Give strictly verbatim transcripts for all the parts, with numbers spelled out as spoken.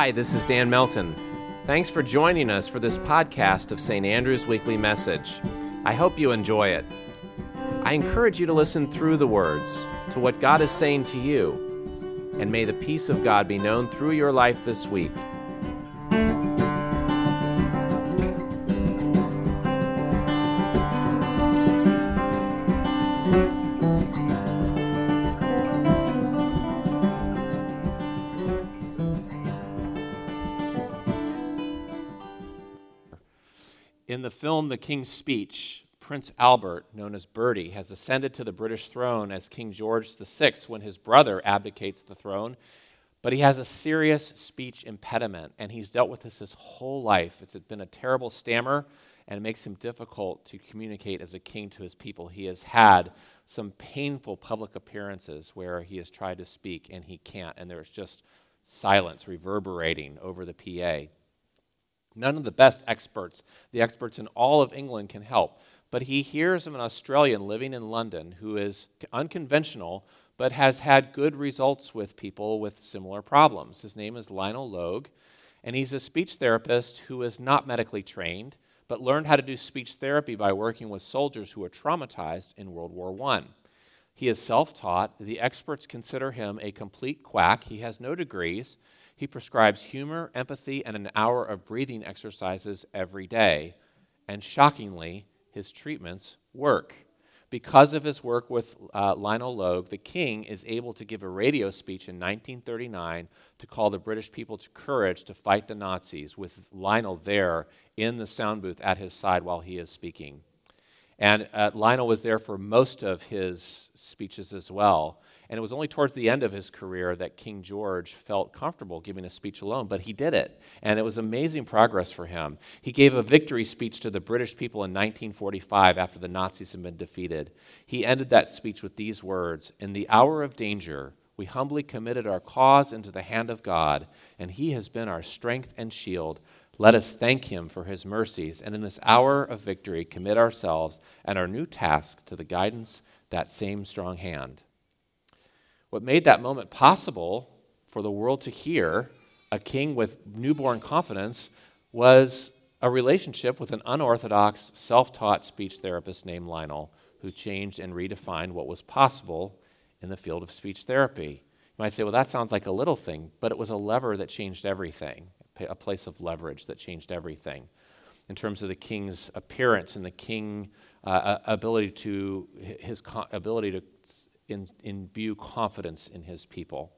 Hi, this is Dan Melton. Thanks for joining us for this podcast of Saint Andrew's Weekly Message. I hope you enjoy it. I encourage you to listen through the words to what God is saying to you, and may the peace of God be known through your life this week. In the film The King's Speech, Prince Albert, known as Bertie, has ascended to the British throne as King George the Sixth when his brother abdicates the throne. But he has a serious speech impediment, and he's dealt with this his whole life. It's been a terrible stammer, and it makes him difficult to communicate as a king to his people. He has had some painful public appearances where he has tried to speak, and he can't, and there's just silence reverberating over the P A. None of the best experts, the experts in all of England, can help. But he hears of an Australian living in London who is unconventional, but has had good results with people with similar problems. His name is Lionel Logue, and he's a speech therapist who is not medically trained, but learned how to do speech therapy by working with soldiers who were traumatized in World War One. He is self-taught. The experts consider him a complete quack. He has no degrees. He prescribes humor, empathy, and an hour of breathing exercises every day. And shockingly, his treatments work. Because of his work with uh, Lionel Logue, the king is able to give a radio speech in nineteen thirty-nine to call the British people to courage to fight the Nazis, with Lionel there in the sound booth at his side while he is speaking. And uh, Lionel was there for most of his speeches as well. And it was only towards the end of his career that King George felt comfortable giving a speech alone, but he did it. And it was amazing progress for him. He gave a victory speech to the British people in nineteen forty-five after the Nazis had been defeated. He ended that speech with these words: "In the hour of danger, we humbly committed our cause into the hand of God, and he has been our strength and shield. Let us thank him for his mercies, and in this hour of victory commit ourselves and our new task to the guidance that same strong hand." What made that moment possible for the world to hear a king with newborn confidence was a relationship with an unorthodox, self-taught speech therapist named Lionel, who changed and redefined what was possible in the field of speech therapy. You might say, well, that sounds like a little thing, but it was a lever that changed everything, a place of leverage that changed everything in terms of the king's appearance and the king uh, ability to, his co- ability to In, imbue confidence in his people.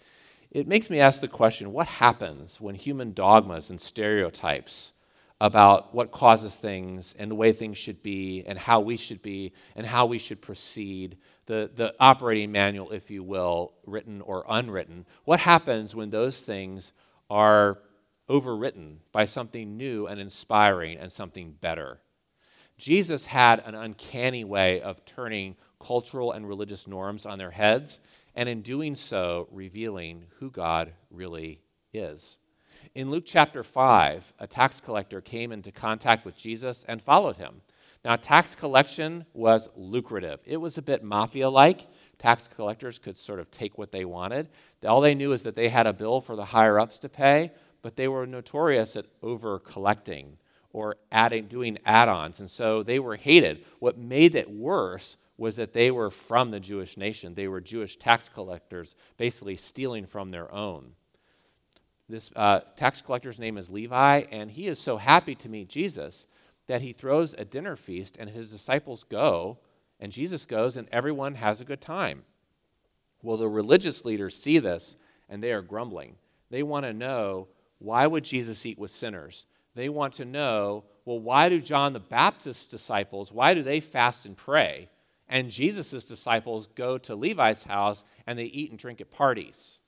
It makes me ask the question, what happens when human dogmas and stereotypes about what causes things and the way things should be and how we should be and how we should proceed, the, the operating manual, if you will, written or unwritten, what happens when those things are overwritten by something new and inspiring and something better? Jesus had an uncanny way of turning cultural and religious norms on their heads, and in doing so, revealing who God really is. In Luke chapter five, a tax collector came into contact with Jesus and followed him. Now, tax collection was lucrative. It was a bit mafia-like. Tax collectors could sort of take what they wanted. All they knew is that they had a bill for the higher-ups to pay, but they were notorious at over-collecting or adding, doing add-ons, and so they were hated. What made it worse was that they were from the Jewish nation. They were Jewish tax collectors, basically stealing from their own. This uh, tax collector's name is Levi, and he is so happy to meet Jesus that he throws a dinner feast, and his disciples go, and Jesus goes, and everyone has a good time. Well, the religious leaders see this, and they are grumbling. They want to know, why would Jesus eat with sinners? They want to know, well, why do John the Baptist's disciples, why do they fast and pray? And Jesus' disciples go to Levi's house and they eat and drink at parties.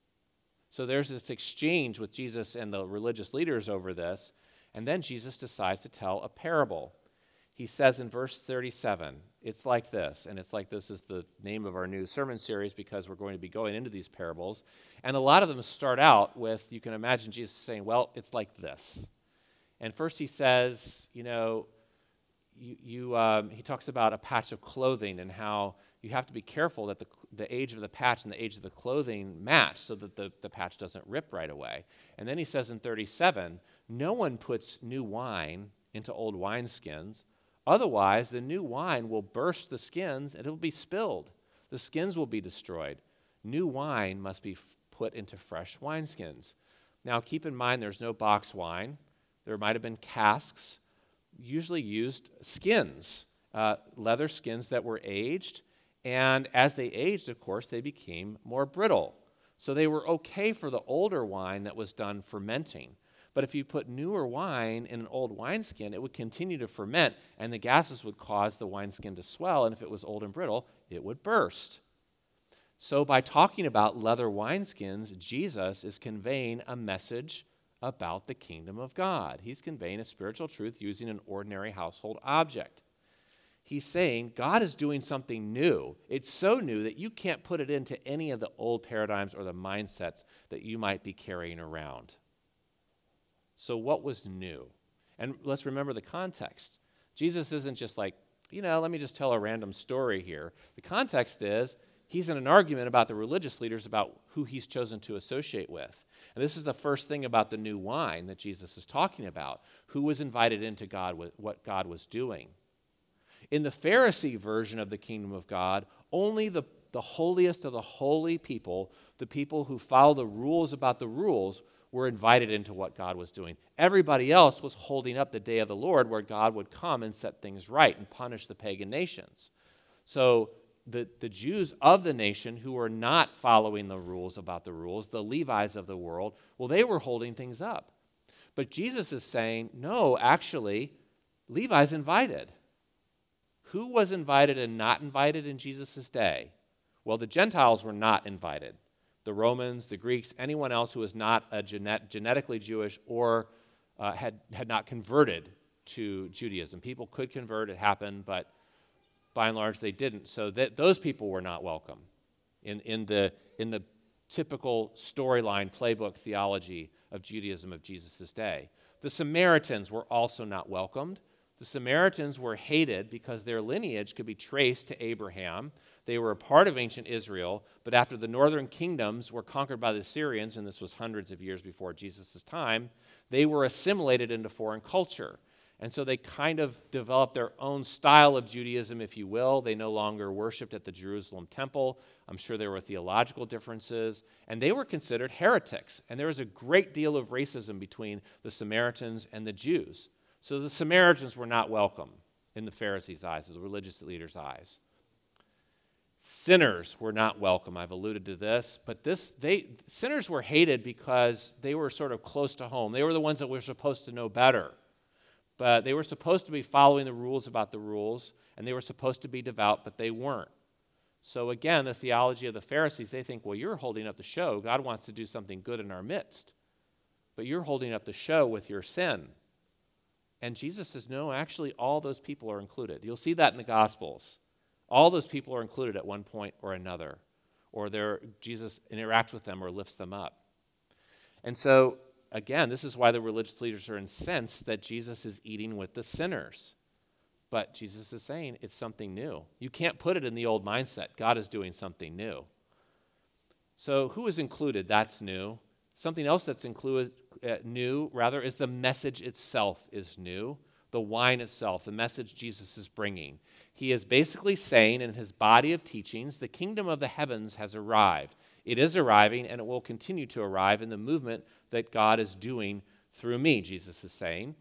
So there's this exchange with Jesus and the religious leaders over this, and then Jesus decides to tell a parable. He says in verse thirty-seven, it's like this, and it's like this is the name of our new sermon series because we're going to be going into these parables, and a lot of them start out with, you can imagine Jesus saying, well, it's like this. And first he says, you know, You, you, um, he talks about a patch of clothing and how you have to be careful that the, the age of the patch and the age of the clothing match so that the, the patch doesn't rip right away. And then he says in thirty-seven, no one puts new wine into old wineskins. Otherwise, the new wine will burst the skins and it will be spilled. The skins will be destroyed. New wine must be f- put into fresh wineskins. Now, keep in mind there's no box wine. There might have been casks, usually used skins, uh, leather skins that were aged. And as they aged, of course, they became more brittle. So they were okay for the older wine that was done fermenting. But if you put newer wine in an old wineskin, it would continue to ferment, and the gases would cause the wineskin to swell, and if it was old and brittle, it would burst. So by talking about leather wineskins, Jesus is conveying a message about the kingdom of God. He's conveying a spiritual truth using an ordinary household object. He's saying God is doing something new. It's so new that you can't put it into any of the old paradigms or the mindsets that you might be carrying around. So what was new? And let's remember the context. Jesus isn't just like, you know, let me just tell a random story here. The context is he's in an argument about the religious leaders about who he's chosen to associate with. And this is the first thing about the new wine that Jesus is talking about. Who was invited into God, with what God was doing. In the Pharisee version of the kingdom of God, only the, the holiest of the holy people, the people who follow the rules about the rules, were invited into what God was doing. Everybody else was holding up the day of the Lord where God would come and set things right and punish the pagan nations. So the, the Jews of the nation who were not following the rules about the rules, the Levites of the world, well, they were holding things up. But Jesus is saying, no, actually, Levi's invited. Who was invited and not invited in Jesus' day? Well, the Gentiles were not invited. The Romans, the Greeks, anyone else who was not a genet- genetically Jewish or uh, had, had not converted to Judaism. People could convert, it happened, but by and large they didn't. So that, those people were not welcome in, in, the, in the typical storyline, playbook theology of Judaism of Jesus' day. The Samaritans were also not welcomed. The Samaritans were hated because their lineage could be traced to Abraham. They were a part of ancient Israel, but after the northern kingdoms were conquered by the Assyrians, and this was hundreds of years before Jesus' time, they were assimilated into foreign culture. And so they kind of developed their own style of Judaism, if you will. They no longer worshiped at the Jerusalem temple. I'm sure there were theological differences. And they were considered heretics. And there was a great deal of racism between the Samaritans and the Jews. So the Samaritans were not welcome in the Pharisees' eyes, the religious leaders' eyes. Sinners were not welcome. I've alluded to this, but this they sinners were hated because they were sort of close to home. They were the ones that were supposed to know better. But they were supposed to be following the rules about the rules, and they were supposed to be devout, but they weren't. So again, the theology of the Pharisees, they think, well, you're holding up the show. God wants to do something good in our midst. But you're holding up the show with your sin. And Jesus says, no, actually, all those people are included. You'll see that in the Gospels. All those people are included at one point or another, or Jesus interacts with them or lifts them up. And so, again, this is why the religious leaders are incensed that Jesus is eating with the sinners. But Jesus is saying it's something new. You can't put it in the old mindset. God is doing something new. So who is included? That's new. Something else that's included, uh, new, rather, is the message itself is new. The wine itself, the message Jesus is bringing. He is basically saying in his body of teachings, the kingdom of the heavens has arrived. It is arriving, and it will continue to arrive in the movement that God is doing through me, Jesus is saying.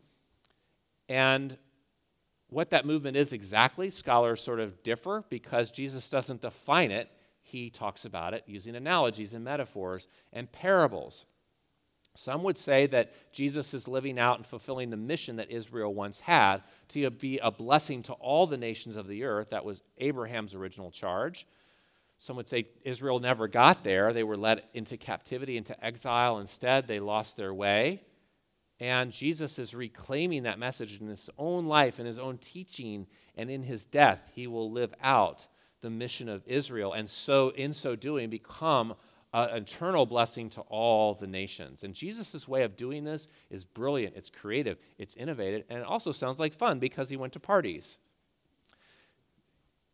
And what that movement is exactly, scholars sort of differ because Jesus doesn't define it. He talks about it using analogies and metaphors and parables. Some would say that Jesus is living out and fulfilling the mission that Israel once had to be a blessing to all the nations of the earth. That was Abraham's original charge. Some would say Israel never got there. They were led into captivity, into exile. Instead, they lost their way. And Jesus is reclaiming that message in his own life, in his own teaching, and in his death, he will live out the mission of Israel, and so in so doing become an eternal blessing to all the nations. And Jesus' way of doing this is brilliant, it's creative, it's innovative, and it also sounds like fun because he went to parties.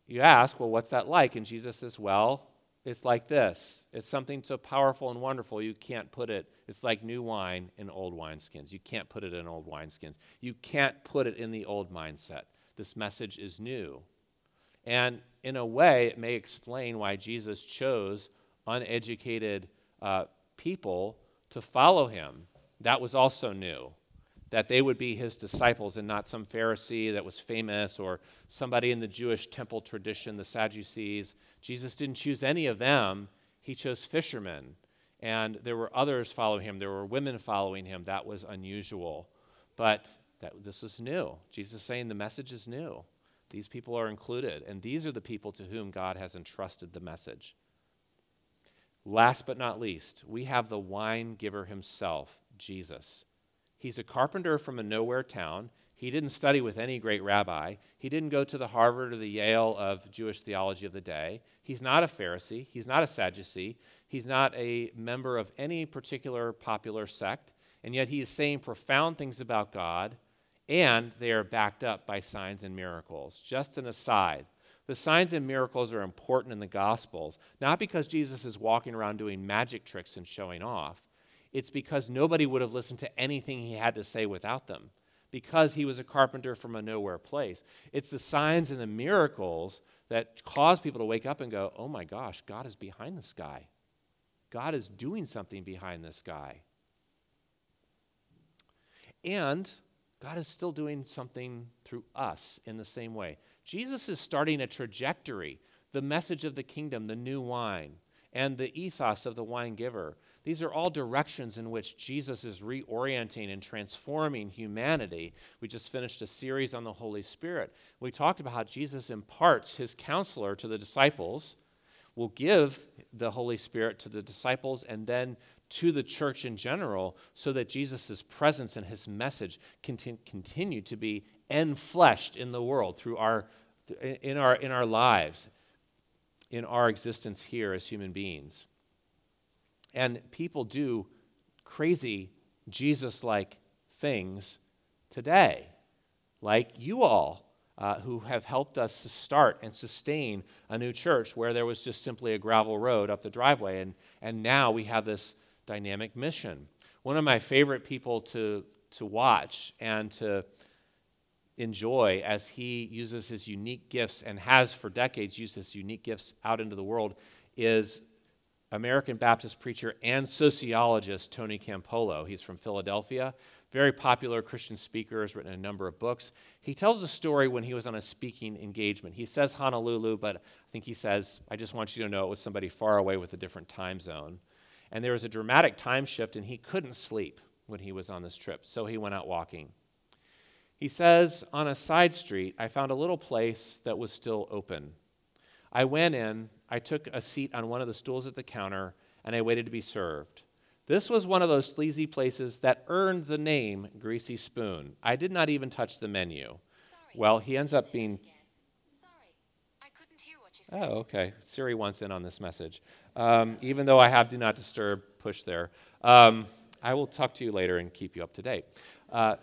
you ask, well, what's that like? And Jesus says, well, it's like this. It's something so powerful and wonderful you can't put it. It's like new wine in old wineskins. You can't put it in old wineskins. You can't put it in the old mindset. This message is new. And in a way, it may explain why Jesus chose uneducated uh, people to follow him. That was also new, that they would be his disciples and not some Pharisee that was famous or somebody in the Jewish temple tradition, the Sadducees. Jesus didn't choose any of them. He chose fishermen. And there were others following him. There were women following him. That was unusual. But that, this is new. Jesus is saying the message is new. These people are included. And these are the people to whom God has entrusted the message. Last but not least, we have the wine giver himself, Jesus. He's a carpenter from a nowhere town. He didn't study with any great rabbi. He didn't go to the Harvard or the Yale of Jewish theology of the day. He's not a Pharisee. He's not a Sadducee. He's not a member of any particular popular sect. And yet he is saying profound things about God, and they are backed up by signs and miracles. Just an aside, the signs and miracles are important in the Gospels, not because Jesus is walking around doing magic tricks and showing off. It's because nobody would have listened to anything he had to say without them, because he was a carpenter from a nowhere place. It's the signs and the miracles that cause people to wake up and go, oh my gosh, God is behind this guy. God is doing something behind this guy. And God is still doing something through us in the same way. Jesus is starting a trajectory, the message of the kingdom, the new wine, and the ethos of the wine giver. These are all directions in which Jesus is reorienting and transforming humanity. We just finished a series on the Holy Spirit. We talked about how Jesus imparts his counselor to the disciples, will give the Holy Spirit to the disciples, and then to the church in general, so that Jesus' presence and his message continue, continue to be enfleshed in the world through our, in our, in our lives, in our existence here as human beings. And people do crazy Jesus-like things today, like you all, uh, who have helped us to start and sustain a new church where there was just simply a gravel road up the driveway, and, and now we have this dynamic mission. One of my favorite people to, to watch and to enjoy as he uses his unique gifts, and has for decades used his unique gifts out into the world, is American Baptist preacher and sociologist Tony Campolo. He's from Philadelphia, very popular Christian speaker, has written a number of books. He tells a story when he was on a speaking engagement. He says Honolulu, but I think he says, I just want you to know it was somebody far away with a different time zone. And there was a dramatic time shift, and he couldn't sleep when he was on this trip, so he went out walking. He says, on a side street, I found a little place that was still open. I went in, I took a seat on one of the stools at the counter, and I waited to be served. This was one of those sleazy places that earned the name Greasy Spoon. I did not even touch the menu. Sorry, well, he ends up being... Sorry, I couldn't hear what you said. Oh, okay. Siri wants in on this message. Um, even though I have Do Not Disturb push there. Um, I will talk to you later and keep you up to date. Uh,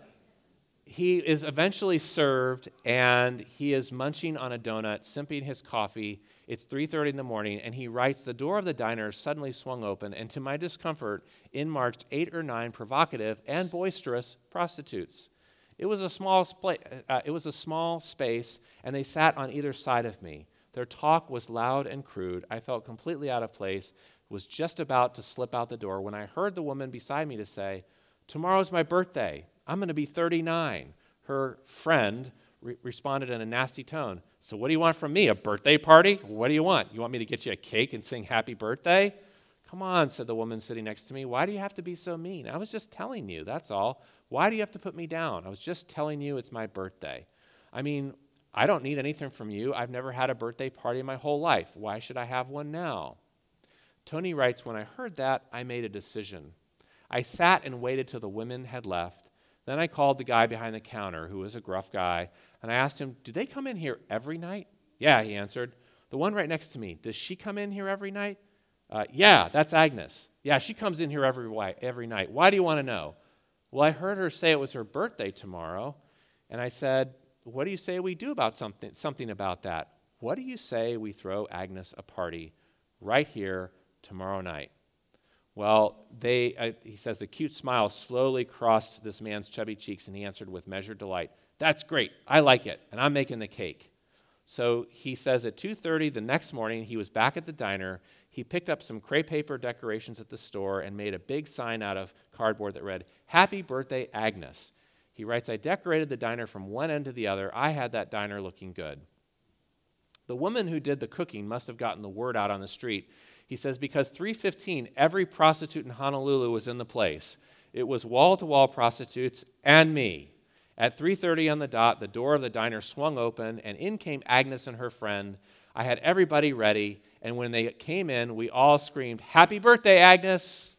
he is eventually served, and he is munching on a donut, sipping his coffee. It's three thirty in the morning, and he writes, the door of the diner suddenly swung open, and to my discomfort, in marched eight or nine provocative and boisterous prostitutes. It was a small spla- uh, it was a small space, and they sat on either side of me. Their talk was loud and crude. I felt completely out of place, was just about to slip out the door when I heard the woman beside me to say, tomorrow's my birthday. I'm going to be thirty-nine. Her friend re- responded in a nasty tone. So what do you want from me, a birthday party? What do you want? You want me to get you a cake and sing happy birthday? Come on, said the woman sitting next to me. Why do you have to be so mean? I was just telling you, that's all. Why do you have to put me down? I was just telling you it's my birthday. I mean, I don't need anything from you. I've never had a birthday party in my whole life. Why should I have one now? Tony writes, when I heard that, I made a decision. I sat and waited till the women had left. Then I called the guy behind the counter, who was a gruff guy, and I asked him, do they come in here every night? Yeah, he answered. The one right next to me, does she come in here every night? Uh, yeah, that's Agnes. Yeah, she comes in here every, every night. Why do you want to know? Well, I heard her say it was her birthday tomorrow, and I said, what do you say we do about something, something about that? what do you say we throw Agnes a party right here tomorrow night? Well, they, uh, he says, a cute smile slowly crossed this man's chubby cheeks, and he answered with measured delight, that's great, I like it, and I'm making the cake. So he says at two thirty the next morning, he was back at the diner. He picked up some crepe paper decorations at the store and made a big sign out of cardboard that read, Happy Birthday, Agnes. He writes, I decorated the diner from one end to the other. I had that diner looking good. The woman who did the cooking must have gotten the word out on the street. He says, because three fifteen, every prostitute in Honolulu was in the place. It was wall-to-wall prostitutes and me. At three thirty on the dot, the door of the diner swung open, and in came Agnes and her friend. I had everybody ready, and when they came in, we all screamed, Happy birthday, Agnes!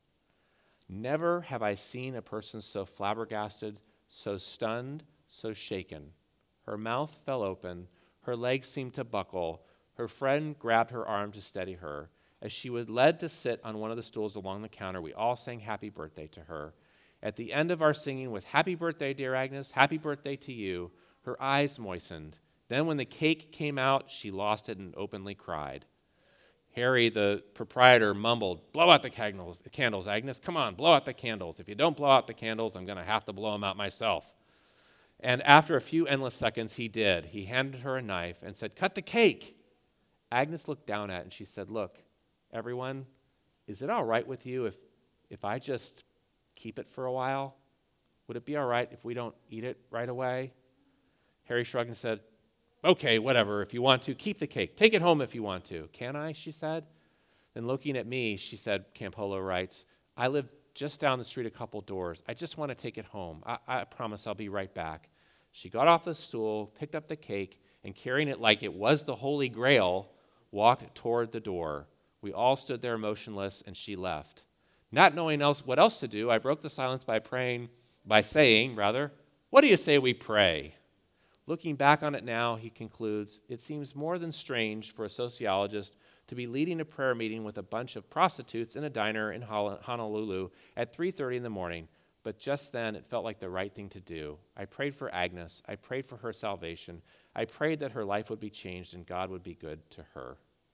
Never have I seen a person so flabbergasted, so stunned, so shaken. Her mouth fell open. Her legs seemed to buckle. Her friend grabbed her arm to steady her. As she was led to sit on one of the stools along the counter, we all sang happy birthday to her. At the end of our singing with happy birthday, dear Agnes, happy birthday to you, her eyes moistened. Then when the cake came out, she lost it and openly cried. Harry, the proprietor, mumbled, blow out the candles, candles, Agnes. Come on, blow out the candles. If you don't blow out the candles, I'm going to have to blow them out myself. And after a few endless seconds, he did. He handed her a knife and said, cut the cake. Agnes looked down at it and she said, look, everyone, is it all right with you if, if I just keep it for a while? Would it be all right if we don't eat it right away? Harry shrugged and said, okay, whatever, if you want to, keep the cake. Take it home if you want to. Can I, she said. Then looking at me, she said, Campolo writes, I live just down the street a couple doors. I just want to take it home. I, I promise I'll be right back. She got off the stool, picked up the cake, and carrying it like it was the Holy Grail, walked toward the door. We all stood there motionless, and she left. Not knowing else what else to do, I broke the silence by praying, by saying, rather, what do you say we pray? Looking back on it now, he concludes, it seems more than strange for a sociologist to be leading a prayer meeting with a bunch of prostitutes in a diner in Honolulu at three thirty in the morning, but just then it felt like the right thing to do. I prayed for Agnes. I prayed for her salvation. I prayed that her life would be changed and God would be good to her.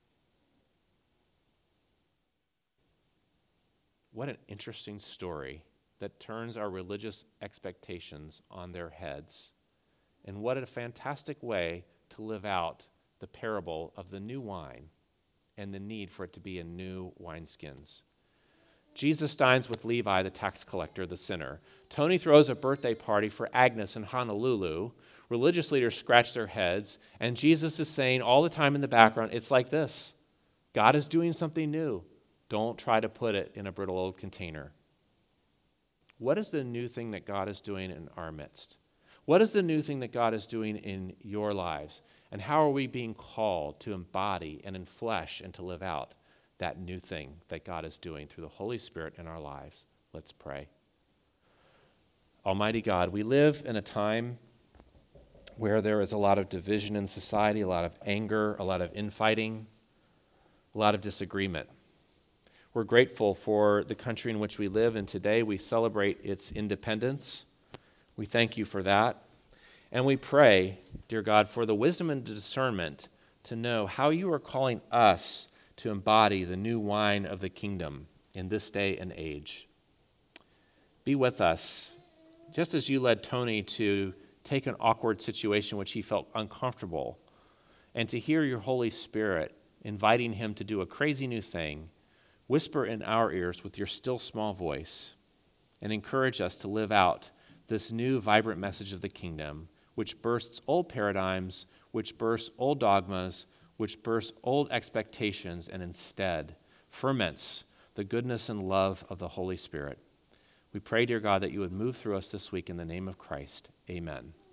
What an interesting story that turns our religious expectations on their heads. And what a fantastic way to live out the parable of the new wine and the need for it to be in new wineskins. Jesus dines with Levi, the tax collector, the sinner. Tony throws a birthday party for Agnes in Honolulu. Religious leaders scratch their heads. And Jesus is saying all the time in the background, it's like this. God is doing something new. Don't try to put it in a brittle old container. What is the new thing that God is doing in our midst? What is the new thing that God is doing in your lives? And how are we being called to embody and enflesh and to live out that new thing that God is doing through the Holy Spirit in our lives? Let's pray. Almighty God, we live in a time where there is a lot of division in society, a lot of anger, a lot of infighting, a lot of disagreement. We're grateful for the country in which we live, and today we celebrate its independence. We thank you for that. And we pray, dear God, for the wisdom and discernment to know how you are calling us to embody the new wine of the kingdom in this day and age. Be with us, just as you led Tony to take an awkward situation which he felt uncomfortable, and to hear your Holy Spirit inviting him to do a crazy new thing. Whisper in our ears with your still small voice and encourage us to live out this new vibrant message of the kingdom, which bursts old paradigms, which bursts old dogmas, which bursts old expectations, and instead ferments the goodness and love of the Holy Spirit. We pray, dear God, that you would move through us this week in the name of Christ. Amen.